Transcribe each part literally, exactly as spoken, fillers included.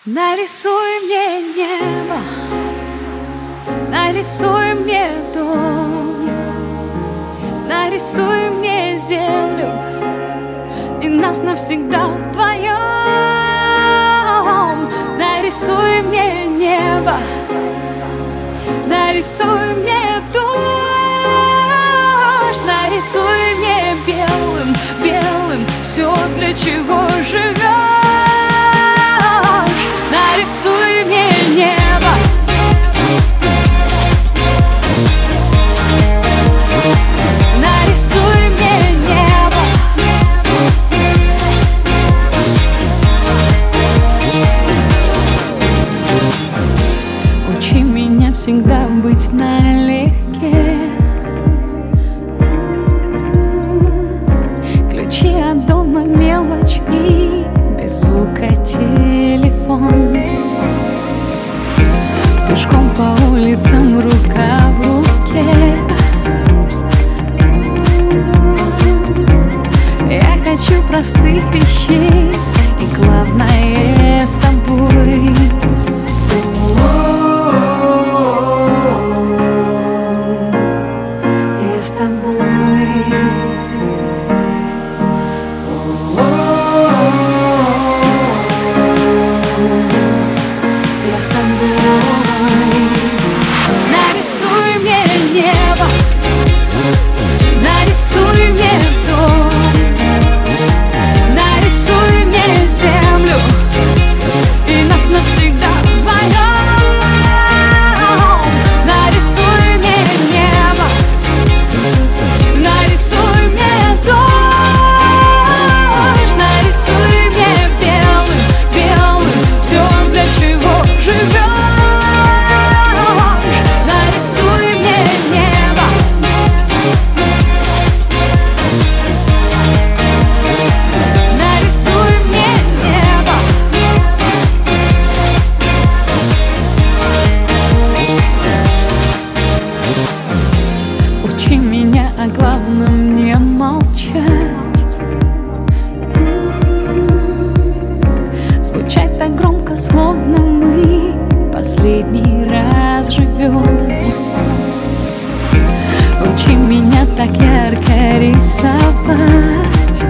Нарисуй мне небо, нарисуй мне дом, нарисуй мне землю и нас навсегда вдвоем. Нарисуй мне небо, нарисуй мне дождь, нарисуй мне белым, белым все, для чего живешь. Нарисуй мне небо, нарисуй мне небо, учи меня всегда быть налегке. Ключи от дома, мелочь и без звука телефон. Пешком по улицам, рука в руке. Я хочу простых вещей, и главное с тобой. Я с тобой. Я с тобой. Нарисуй мне небо, нарисуй мне дом, нарисуй мне землю и нас навсегда вдвоем. Нарисуй мне небо, нарисуй мне дождь, нарисуй мне белым, белым все, для чего живешь. Учи меня о главном не молчать, звучать так громко, словно мы последний раз живем. Учи меня так ярко рисовать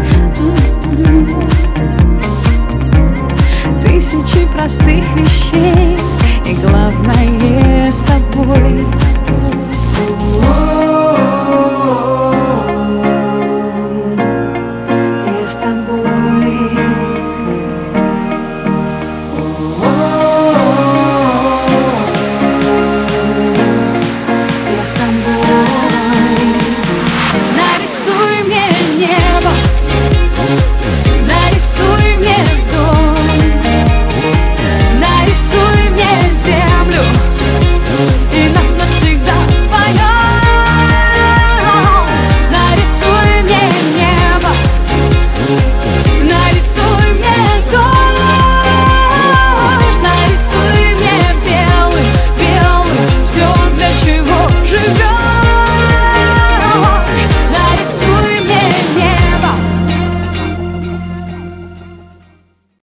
тысячи простых вещей, и главное с тобой.